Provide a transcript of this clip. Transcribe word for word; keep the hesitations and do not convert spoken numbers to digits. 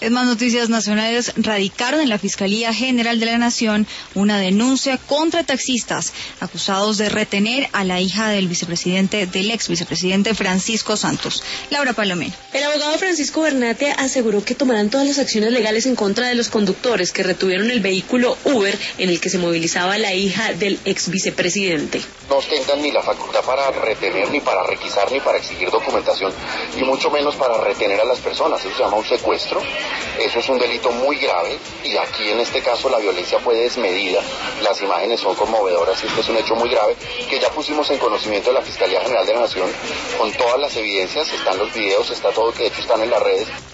En más noticias nacionales, radicaron en la Fiscalía General de la Nación una denuncia contra taxistas acusados de retener a la hija del vicepresidente, del ex vicepresidente Francisco Santos. Laura Palomino. El abogado Francisco Bernate aseguró que tomarán todas las acciones legales en contra de los conductores que retuvieron el vehículo Uber en el que se movilizaba la hija del ex vicepresidente. No ostentan ni la facultad para retener, ni para requisar, ni para exigir documentación, y mucho menos para retener a las personas. Eso se llama un secuestro. Eso es un delito muy grave, y aquí en este caso la violencia fue desmedida. Las imágenes son conmovedoras y este es un hecho muy grave que ya pusimos en conocimiento de la Fiscalía General de la Nación con todas las evidencias. Están los videos, está todo, que de hecho están en las redes.